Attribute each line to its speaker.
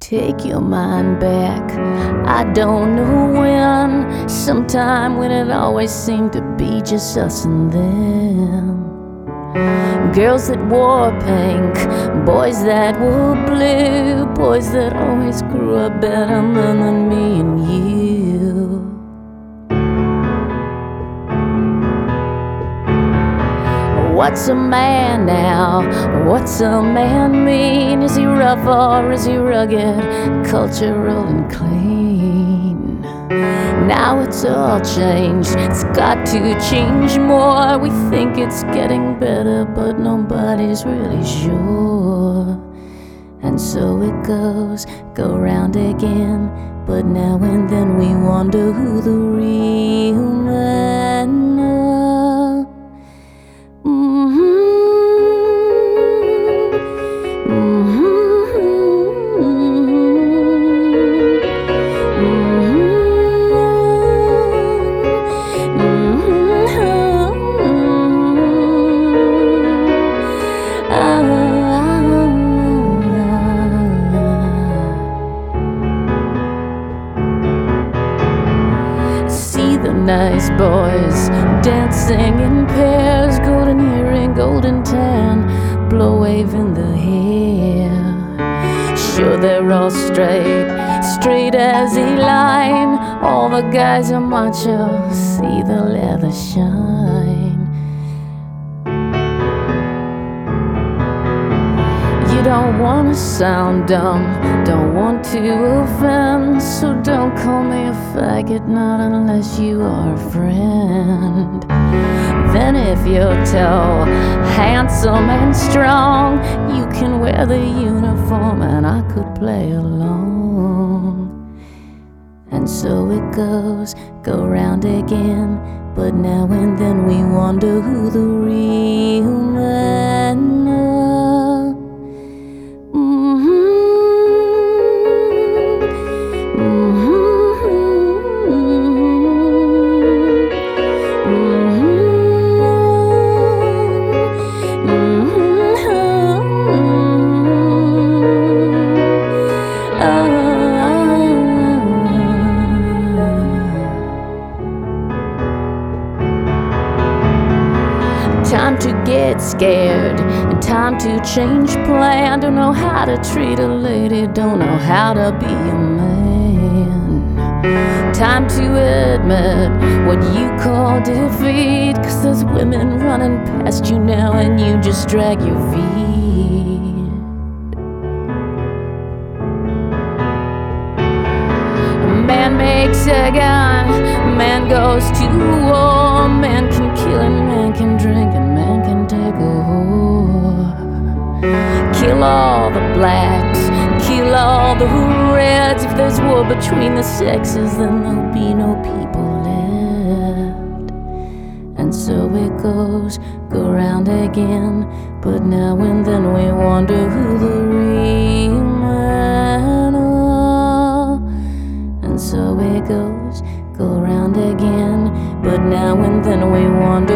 Speaker 1: Take your mind back, I don't know when. Sometime when it always seemed to be just us and them. Girls that wore pink, boys that were blue, boys that always grew up better men than me and you. What's a man now? What's a man mean? Is he rough or is he rugged, cultural and clean? Now it's all changed, it's got to change more. We think it's getting better, but nobody's really sure. And so it goes, go round again. But now and then we wonder who the real men are. Nice boys dancing in pairs, golden earring, golden tan, blow wave in the hair. Sure, they're all straight as a line. All the guys are macho, see the leather shine. You don't wanna sound dumb, don't want to offend, so don't call me a faggot, not unless you are a friend. Then if you're tall, handsome and strong, you can wear the uniform and I could play along. And so it goes, go round again. But now and then we wonder who the real men are. Time to get scared and time to change plan. Don't know how to treat a lady, don't know how to be a man. Time to admit what you call defeat, 'cause there's women running past you now and you just drag your feet. A man makes a gun, man goes to war, man can kill and man can drink and man can take a whore. Kill all the blacks, kill all the reds. If there's war between the sexes, then there'll be no people left. And so it goes, go round again. But now and then we wonder who the real men are. And so it goes, go round again. But now and then we wonder